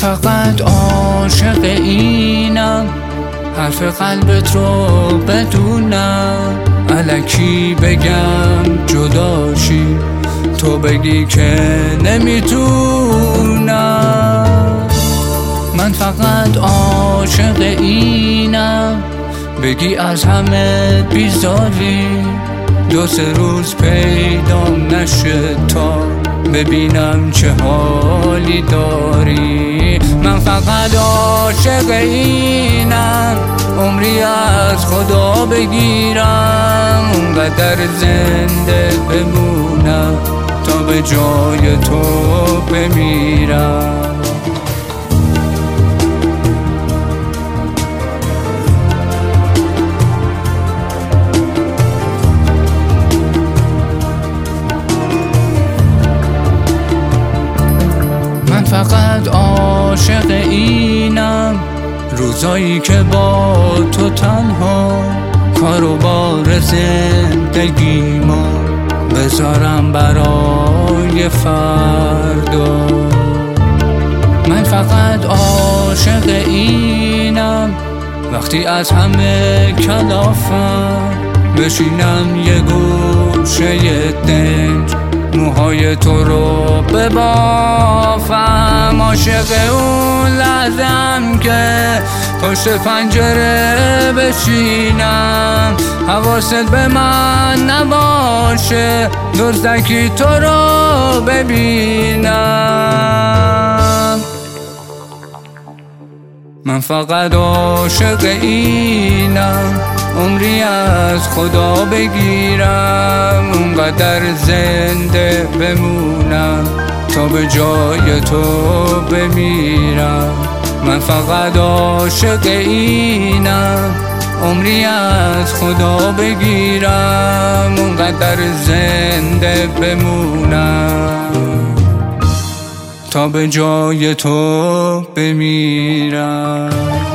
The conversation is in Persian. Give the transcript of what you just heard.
فقط عاشق اینم، حرف قلبت رو بدونم، الکی بگم جداشی تو بگی که نمیتونم. من فقط عاشق اینم، بگی از همه بیزاری، 2-3 روز پیدام نشه تا ببینم چه حالی داری. من فقط عاشق اینم، عمری از خدا بگیرم، اونقدر زنده بمونم تا به جای تو بمیرم. من فقط عاشق اینم، روزایی که با تو تنها کار و بار زندگیمو بذارم برای فردا. من فقط عاشق اینم، وقتی از همه کلافم بشینم یه گوشه دنج، موهای تو رو ببافم. عاشق اون لحظه‌ام که پشت پنجره بشینم، حواست به من نباشه، دزدکی تو رو ببینم. من فقط عاشق اینم، عمری از خدا بگیرم، اونقدر زنده بمونم تا به جای تو بمیرم. من فقط عاشق اینم، عمری از خدا بگیرم، اونقدر زنده بمونم تا به جای تو بمیرم.